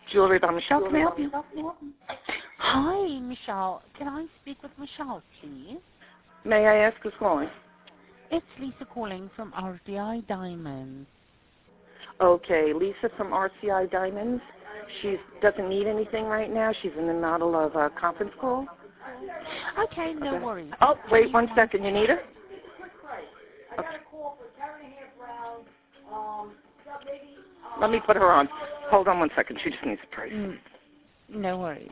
Jewelry by Michelle. Can I help you? Hi, Michelle. Can I speak with Michelle, please? May I ask who's calling? It's Lisa calling from RCI Diamonds. Okay, Lisa from RCI Diamonds. She doesn't need anything right now. She's in the middle of a conference call. Okay, no worries. Oh, wait 1 second. You need her? Okay. Let me put her on. Hold on 1 second. She just needs a price. No worries.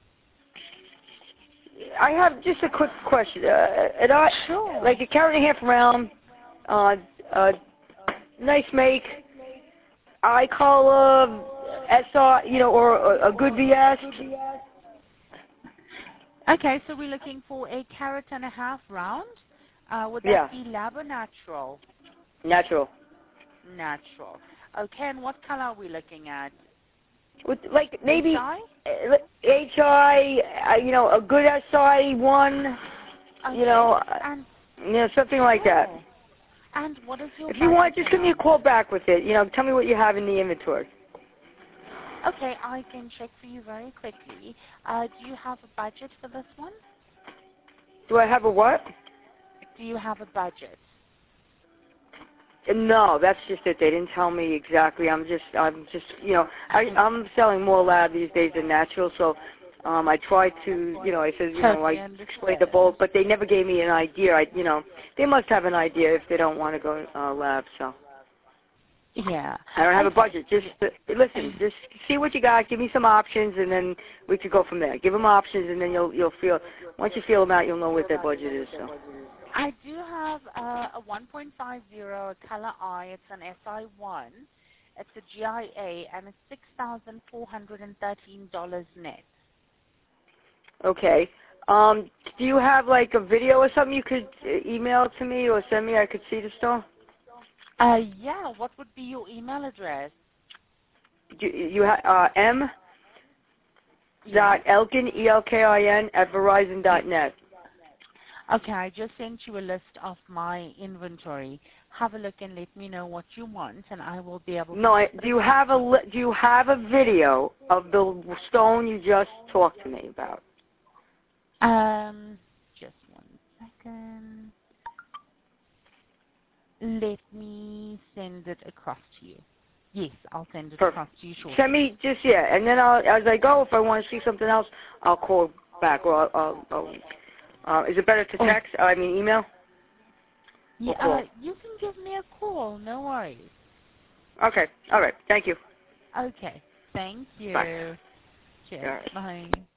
I have just a quick question. Sure. Like a carat and a half round, nice make, eye color, SR, or a good VS. Okay, so we're looking for a carat and a half round. Would that be lab or natural? Natural. Natural. Okay, and what color are we looking at? With maybe HI? HI, a good SI one, Okay. something like that. And what is your If you want, budget just give me a call back with it. Tell me what you have in the inventory. Okay, I can check for you very quickly. Do you have a budget for this one? Do I have a what? Do you have a budget? No, that's just it. They didn't tell me exactly. I'm just, I'm selling more lab these days than natural. So, I tried to, I said, I explained the bulk, but they never gave me an idea. They must have an idea if they don't want to go lab. So. Yeah. I don't have a budget. Just listen. Just see what you got. Give me some options, and then we could go from there. Give them options, and then you'll feel. Once you feel them out, you'll know what their budget is. So. I do have a 1.50 color eye. It's an SI1. It's a GIA, and it's $6,413 net. Okay. Do you have like a video or something you could email to me or send me? I could see the stone. Yeah. What would be your email address? You have M. Dot Elkin ELKIN at Verizon.net. Okay, I just sent you a list of my inventory. Have a look and let me know what you want, and I will be able to... No, do you have a video of the stone you just talked to me about? Just 1 second. Let me send it across to you. Yes, I'll send it across to you shortly. Send me and then as I go, if I want to see something else, I'll call back or is it better to text? Email? Yeah, you can give me a call. No worries. Okay. All right. Thank you. Okay. Thank you. Bye. Cheers. Bye.